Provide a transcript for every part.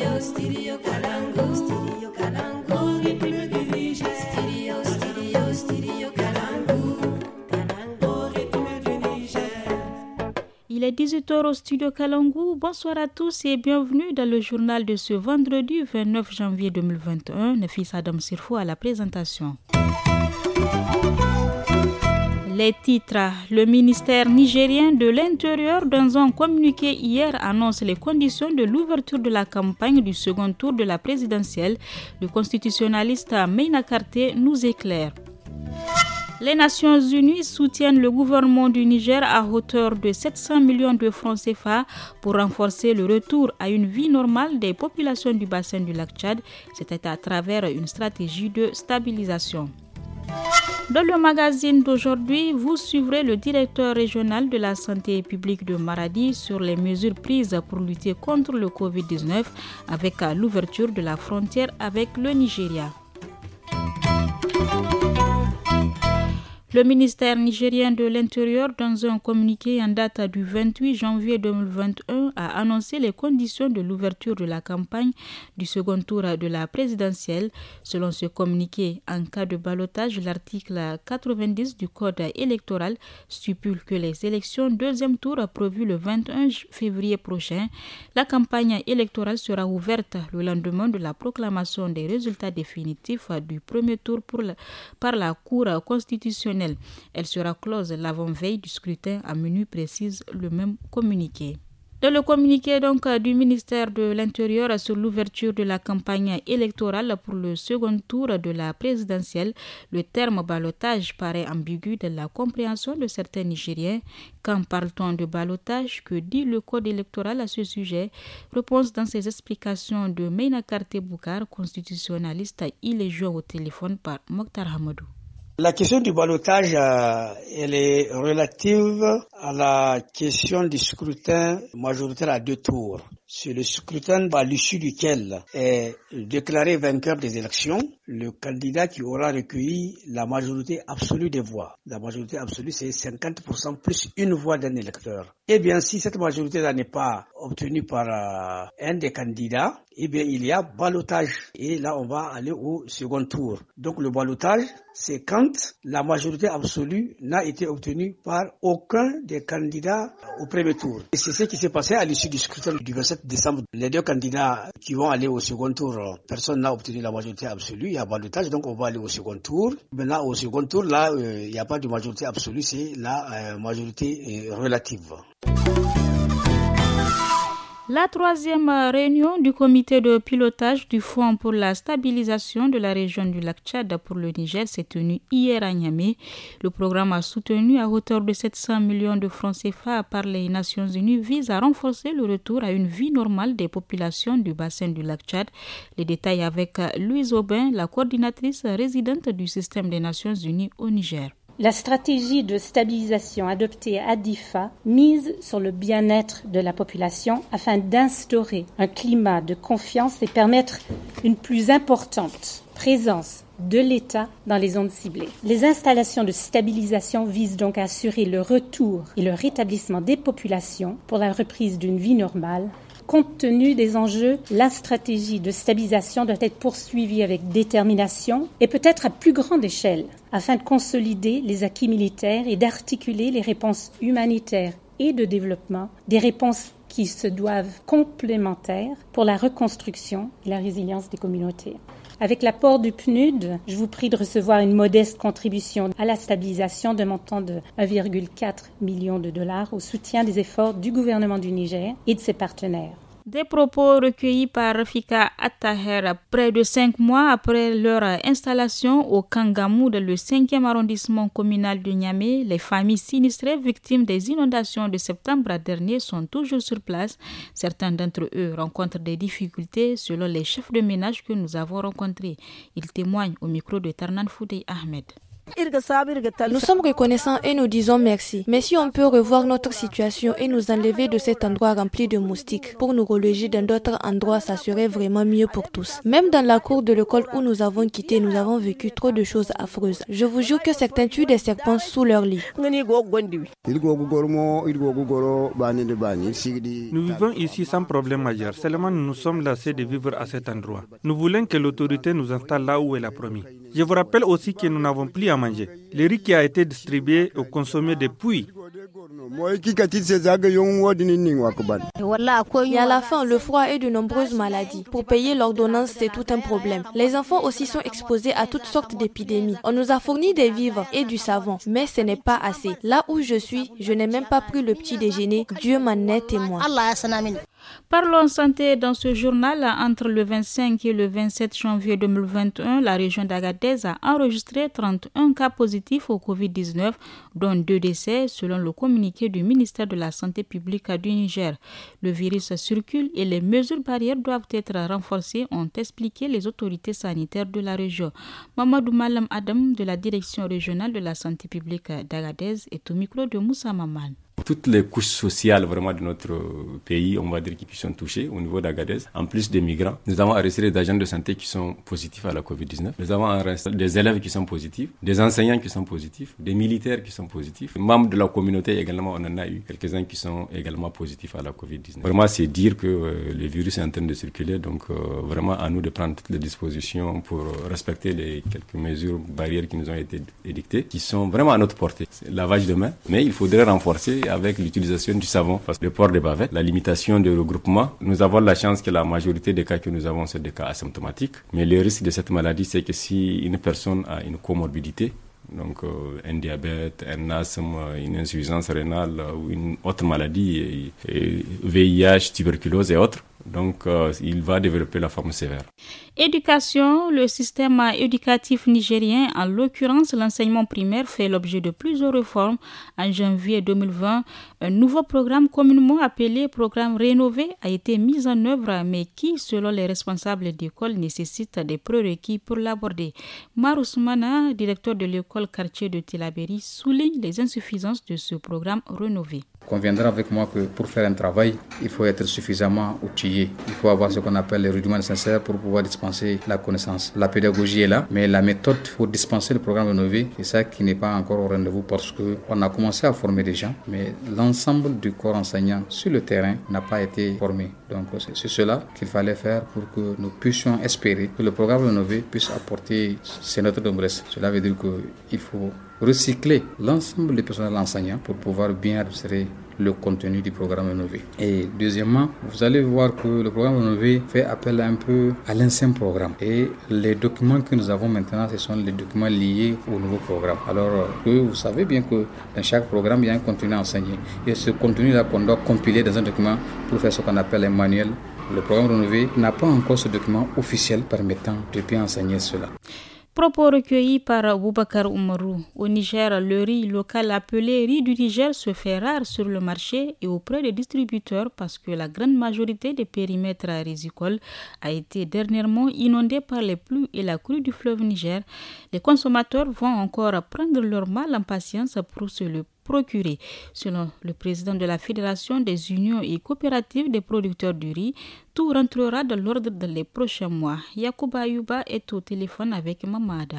Il est 18h au studio Kalangu. Bonsoir à tous et bienvenue dans le journal de ce vendredi 29 janvier 2021. Nafis Adam Sirfo à la présentation. Les titres. Le ministère nigérien de l'Intérieur, dans un communiqué hier, annonce les conditions de l'ouverture de la campagne du second tour de la présidentielle. Le constitutionnaliste Meina Karté nous éclaire. Les Nations Unies soutiennent le gouvernement du Niger à hauteur de 700 millions de francs CFA pour renforcer le retour à une vie normale des populations du bassin du lac Tchad. C'était à travers une stratégie de stabilisation. Dans le magazine d'aujourd'hui, vous suivrez le directeur régional de la santé publique de Maradi sur les mesures prises pour lutter contre le Covid-19 avec l'ouverture de la frontière avec le Nigeria. Le ministère nigérien de l'Intérieur, dans un communiqué en date du 28 janvier 2021, a annoncé les conditions de l'ouverture de la campagne du second tour de la présidentielle. Selon ce communiqué, en cas de ballottage, l'article 90 du Code électoral stipule que les élections deuxième tour prévues le 21 février prochain, la campagne électorale sera ouverte le lendemain de la proclamation des résultats définitifs du premier tour par la Cour constitutionnelle. Elle sera close l'avant-veille du scrutin à minuit, précise le même communiqué. Dans le communiqué du ministère de l'Intérieur sur l'ouverture de la campagne électorale pour le second tour de la présidentielle, le terme ballottage paraît ambigu dans la compréhension de certains Nigériens. Quand parle-t-on de ballottage? Que dit le code électoral à ce sujet? Réponse dans ses explications de Meina Karté Boukar, constitutionnaliste. Il est joint au téléphone par Mokhtar Hamadou. La question du ballottage, elle est relative à la question du scrutin majoritaire à deux tours. C'est le scrutin à l'issue duquel est déclaré vainqueur des élections le candidat qui aura recueilli la majorité absolue des voix. La majorité absolue, c'est 50% plus une voix d'un électeur. Eh bien, si cette majorité-là n'est pas obtenue par un des candidats, eh bien, il y a ballottage. Et là, on va aller au second tour. Donc, le ballottage, c'est quand la majorité absolue n'a été obtenue par aucun des candidats au premier tour. Et c'est ce qui s'est passé à l'issue du scrutin du 27 décembre. Les deux candidats qui vont aller au second tour, personne n'a obtenu la majorité absolue. Il y a ballottage, donc on va aller au second tour. Maintenant, au second tour, là, il n'y a pas de majorité absolue, c'est la majorité relative. La troisième réunion du comité de pilotage du Fonds pour la stabilisation de la région du lac Tchad pour le Niger s'est tenue hier à Niamey. Le programme soutenu à hauteur de 700 millions de francs CFA par les Nations Unies vise à renforcer le retour à une vie normale des populations du bassin du lac Tchad. Les détails avec Louise Aubin, la coordinatrice résidente du système des Nations Unies au Niger. La stratégie de stabilisation adoptée à DIFA mise sur le bien-être de la population afin d'instaurer un climat de confiance et permettre une plus importante présence de l'État dans les zones ciblées. Les installations de stabilisation visent donc à assurer le retour et le rétablissement des populations pour la reprise d'une vie normale. Compte tenu des enjeux, la stratégie de stabilisation doit être poursuivie avec détermination et peut-être à plus grande échelle afin de consolider les acquis militaires et d'articuler les réponses humanitaires et de développement, des réponses qui se doivent complémentaires pour la reconstruction et la résilience des communautés. Avec l'apport du PNUD, je vous prie de recevoir une modeste contribution à la stabilisation d'un montant de 1,4 million de dollars au soutien des efforts du gouvernement du Niger et de ses partenaires. Des propos recueillis par Rafika Attaher près de 5 mois après leur installation au Kangamou dans le 5e arrondissement communal de Niamey. Les familles sinistrées victimes des inondations de septembre dernier sont toujours sur place. Certains d'entre eux rencontrent des difficultés selon les chefs de ménage que nous avons rencontrés. Ils témoignent au micro de Tarnan Foudey Ahmed. Nous sommes reconnaissants et nous disons merci. Mais si on peut revoir notre situation et nous enlever de cet endroit rempli de moustiques pour nous reloger dans d'autres endroits, ça serait vraiment mieux pour tous. Même dans la cour de l'école où nous avons quitté, nous avons vécu trop de choses affreuses. Je vous jure que certains tuent des serpents sous leur lit. Nous vivons ici sans problème majeur. Seulement nous sommes lassés de vivre à cet endroit. Nous voulons que l'autorité nous installe là où elle a promis. Je vous rappelle aussi que nous n'avons plus à manger. Le riz qui a été distribué ou consommé depuis. Il y a la faim, le froid et de nombreuses maladies. Pour payer l'ordonnance, c'est tout un problème. Les enfants aussi sont exposés à toutes sortes d'épidémies. On nous a fourni des vivres et du savon, mais ce n'est pas assez. Là où je suis, je n'ai même pas pris le petit déjeuner. Dieu m'en est témoin. Parlons santé dans ce journal. Entre le 25 et le 27 janvier 2021, la région d'Agadez a enregistré 31 cas positifs au Covid-19, dont 2 décès, selon le communiqué du ministère de la Santé publique du Niger. Le virus circule et les mesures barrières doivent être renforcées, ont expliqué les autorités sanitaires de la région. Mamadou Malam Adam de la direction régionale de la santé publique d'Agadez est au micro de Moussa Maman. Toutes les couches sociales vraiment de notre pays, on va dire, qui sont touchées au niveau d'Agadez. En plus des migrants, nous avons arrêté des agents de santé qui sont positifs à la COVID-19. Nous avons arrêté des élèves qui sont positifs, des enseignants qui sont positifs, des militaires qui sont positifs. Membres de la communauté également, on en a eu quelques-uns qui sont également positifs à la COVID-19. Vraiment, c'est dire que le virus est en train de circuler. Donc, vraiment, à nous de prendre toutes les dispositions pour respecter les quelques mesures barrières qui nous ont été édictées, qui sont vraiment à notre portée. C'est le lavage de mains, mais il faudrait renforcer avec l'utilisation du savon, parce que le port des bavettes, la limitation de regroupement. Nous avons la chance que la majorité des cas que nous avons, c'est des cas asymptomatiques. Mais le risque de cette maladie, c'est que si une personne a une comorbidité, donc un diabète, un asthme, une insuffisance rénale ou une autre maladie, VIH, tuberculose et autres, donc il va développer la forme sévère. Éducation, le système éducatif nigérien, en l'occurrence l'enseignement primaire, fait l'objet de plusieurs réformes. En janvier 2020, un nouveau programme communément appelé programme rénové a été mis en œuvre, mais qui, selon les responsables d'école, nécessite des prérequis pour l'aborder. Marousmana, directeur de l'école quartier de Tilaberi, souligne les insuffisances de ce programme rénové. Conviendra avec moi que pour faire un travail, il faut être suffisamment outillé. Il faut avoir ce qu'on appelle les rudiments nécessaires pour pouvoir dispenser la connaissance. La pédagogie est là, mais la méthode pour dispenser le programme rénové, c'est ça qui n'est pas encore au rendez-vous parce qu'on a commencé à former des gens, mais l'ensemble du corps enseignant sur le terrain n'a pas été formé. Donc c'est cela qu'il fallait faire pour que nous puissions espérer que le programme rénové puisse apporter ses notes de noblesse. Cela veut dire qu'il faut recycler l'ensemble des personnels enseignants pour pouvoir bien administrer le contenu du programme rénové. Et deuxièmement, vous allez voir que le programme rénové fait appel un peu à l'ancien programme. Et les documents que nous avons maintenant, ce sont les documents liés au nouveau programme. Alors que vous savez bien que dans chaque programme, il y a un contenu enseigné. Et ce contenu-là qu'on doit compiler dans un document pour faire ce qu'on appelle un manuel. Le programme rénové n'a pas encore ce document officiel permettant de bien enseigner cela. Propos recueillis par Boubacar Oumarou. Au Niger, le riz local appelé riz du Niger se fait rare sur le marché et auprès des distributeurs parce que la grande majorité des périmètres rizicoles a été dernièrement inondée par les pluies et la crue du fleuve Niger. Les consommateurs vont encore prendre leur mal en patience pour se le procurer. Selon le président de la Fédération des unions et coopératives des producteurs du riz, tout rentrera dans l'ordre dans les prochains mois. Yacouba Ayouba est au téléphone avec Mamada.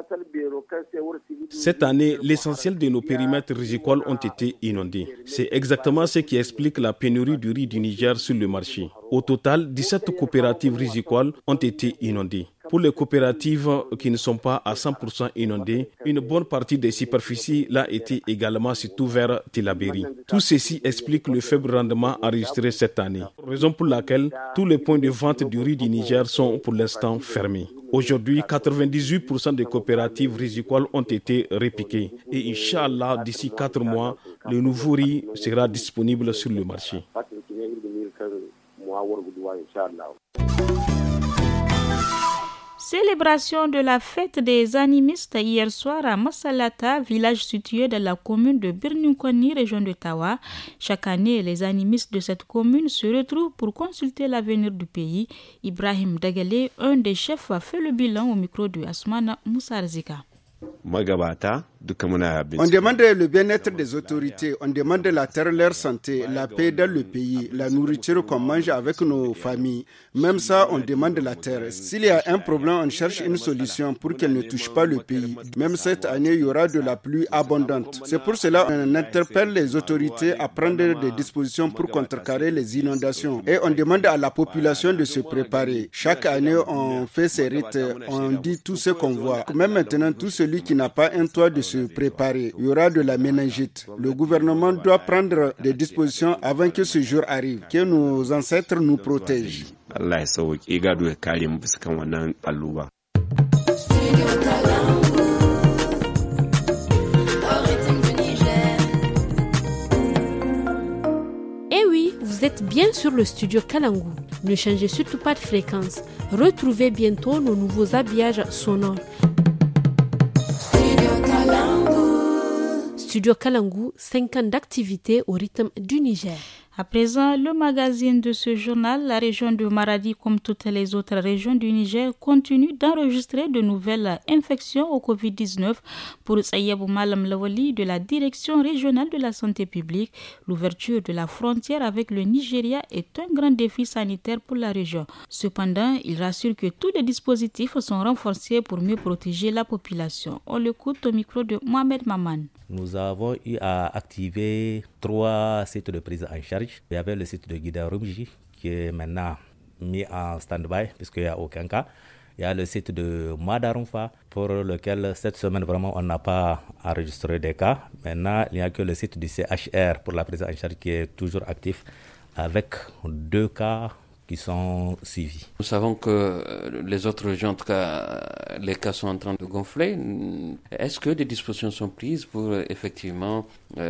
Cette année, l'essentiel de nos périmètres rizicoles ont été inondés. C'est exactement ce qui explique la pénurie du riz du Niger sur le marché. Au total, 17 coopératives rizicoles ont été inondées. Pour les coopératives qui ne sont pas à 100% inondées, une bonne partie des superficies l'a été également surtout vers Tilaberi. Tout ceci explique le faible rendement enregistré cette année, raison pour laquelle tous les points de vente du riz du Niger sont pour l'instant fermés. Aujourd'hui, 98% des coopératives rizicoles ont été repiquées et Inch'Allah, d'ici 4 mois, le nouveau riz sera disponible sur le marché. Célébration de la fête des animistes hier soir à Massalata, village situé dans la commune de Birninkoni, région de Tawa. Chaque année, les animistes de cette commune se retrouvent pour consulter l'avenir du pays. Ibrahim Dagale, un des chefs, a fait le bilan au micro de Asmana Moussarzika. On demande le bien-être des autorités, on demande la terre, leur santé, la paix dans le pays, la nourriture qu'on mange avec nos familles. Même ça, on demande la terre. S'il y a un problème, on cherche une solution pour qu'elle ne touche pas le pays. Même cette année, il y aura de la pluie abondante. C'est pour cela qu'on interpelle les autorités à prendre des dispositions pour contrecarrer les inondations. Et on demande à la population de se préparer. Chaque année, on fait ces rites, on dit tout ce qu'on voit. Même maintenant, tout celui qui n'a pas un toit de se préparer. Il y aura de la méningite. Le gouvernement doit prendre des dispositions avant que ce jour arrive, que nos ancêtres nous protègent. Eh oui, vous êtes bien sur le studio Kalangu. Ne changez surtout pas de fréquence. Retrouvez bientôt nos nouveaux habillages sonores. Studio Kalangu, 5 ans d'activité au rythme du Niger. À présent, le magazine de ce journal, la région de Maradi, comme toutes les autres régions du Niger, continue d'enregistrer de nouvelles infections au Covid-19. Pour Sayebou Malam Lawali de la Direction régionale de la santé publique, l'ouverture de la frontière avec le Nigeria est un grand défi sanitaire pour la région. Cependant, il rassure que tous les dispositifs sont renforcés pour mieux protéger la population. On l'écoute au micro de Mohamed Maman. Nous avons eu à activer 3 sites de prise en charge. Il y avait le site de Guida Rumji qui est maintenant mis en stand-by puisqu'il n'y a aucun cas. Il y a le site de Madarumfa pour lequel cette semaine vraiment on n'a pas enregistré des cas. Maintenant, il n'y a que le site du CHR pour la prise en charge qui est toujours actif avec 2 cas qui sont suivis. Nous savons que les autres régions, en tout cas, les cas sont en train de gonfler. Est-ce que des dispositions sont prises pour effectivement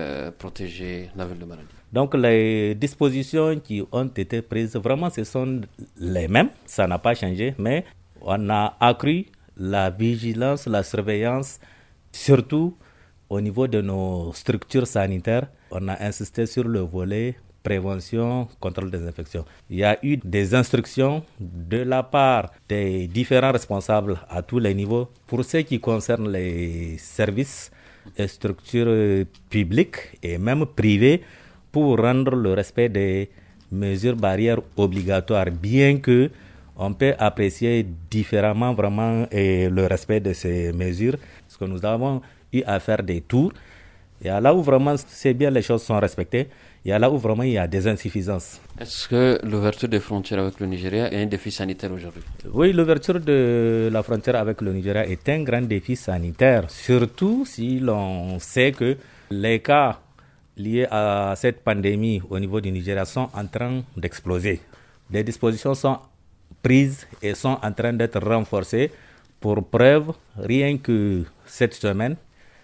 protéger la ville de Maradi? Donc les dispositions qui ont été prises, vraiment ce sont les mêmes, ça n'a pas changé, mais on a accru la vigilance, la surveillance, surtout au niveau de nos structures sanitaires. On a insisté sur le volet prévention, contrôle des infections. Il y a eu des instructions de la part des différents responsables à tous les niveaux pour ce qui concerne les services et structures publiques et même privées pour rendre le respect des mesures barrières obligatoires, bien que on peut apprécier différemment vraiment le respect de ces mesures, parce que nous avons eu à faire des tours. Il y a là où vraiment c'est bien les choses sont respectées, il y a là où vraiment il y a des insuffisances. Est-ce que l'ouverture des frontières avec le Nigeria est un défi sanitaire aujourd'hui? Oui, l'ouverture de la frontière avec le Nigeria est un grand défi sanitaire, surtout si l'on sait que les cas liés à cette pandémie au niveau du Nigeria sont en train d'exploser. Des dispositions sont prises et sont en train d'être renforcées. Pour preuve, rien que cette semaine,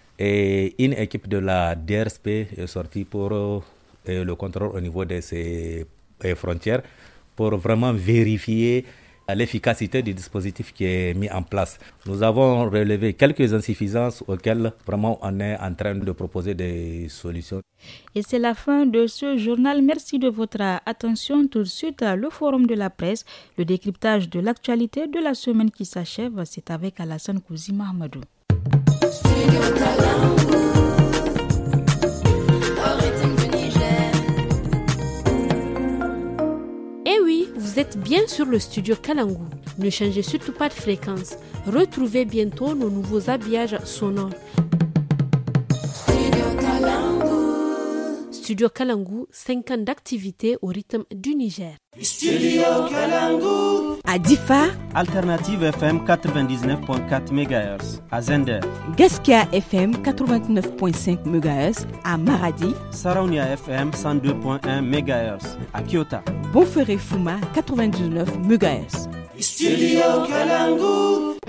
et une équipe de la DRSP est sortie pour le contrôle au niveau de ces frontières pour vraiment vérifier l'efficacité du dispositif qui est mis en place. Nous avons relevé quelques insuffisances auxquelles vraiment on est en train de proposer des solutions. Et c'est la fin de ce journal. Merci de votre attention. Tout de suite, le forum de la presse, le décryptage de l'actualité de la semaine qui s'achève. C'est avec Alassane Kouzi Mahamadou. Eh oui, vous êtes bien sur le studio Kalangu. Ne changez surtout pas de fréquence. Retrouvez bientôt nos nouveaux habillages sonores. Studio Kalangu, 5 ans d'activité au rythme du Niger. Studio Kalangu. À Difa, Alternative FM 99.4 MHz. À Zender, Gaskia FM 89.5 MHz. À Maradi, Saraunia FM 102.1 MHz. À Kyota, Bonferré Fuma 99 MHz. Studio Kalangu.